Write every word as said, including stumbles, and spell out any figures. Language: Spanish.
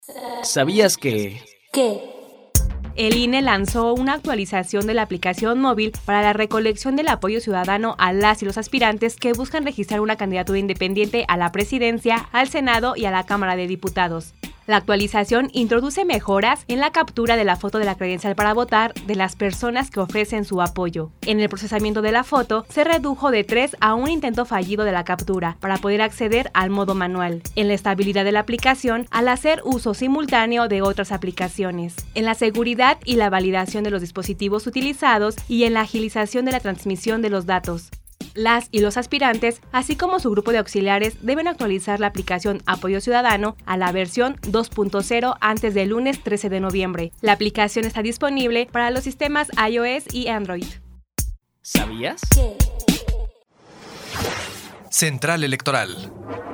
¿Sabías que...? ¿Qué? El I N E lanzó una actualización de la aplicación móvil para la recolección del apoyo ciudadano a las y los aspirantes que buscan registrar una candidatura independiente a la presidencia, al Senado y a la Cámara de Diputados. La actualización introduce mejoras en la captura de la foto de la credencial para votar de las personas que ofrecen su apoyo. En el procesamiento de la foto se redujo de tres a un intento fallido de la captura para poder acceder al modo manual. En la estabilidad de la aplicación al hacer uso simultáneo de otras aplicaciones. En la seguridad y la validación de los dispositivos utilizados y en la agilización de la transmisión de los datos. Las y los aspirantes, así como su grupo de auxiliares, deben actualizar la aplicación Apoyo Ciudadano a la versión dos punto cero antes del lunes trece de noviembre. La aplicación está disponible para los sistemas iOS y Android. ¿Sabías? ¿Qué? Central Electoral.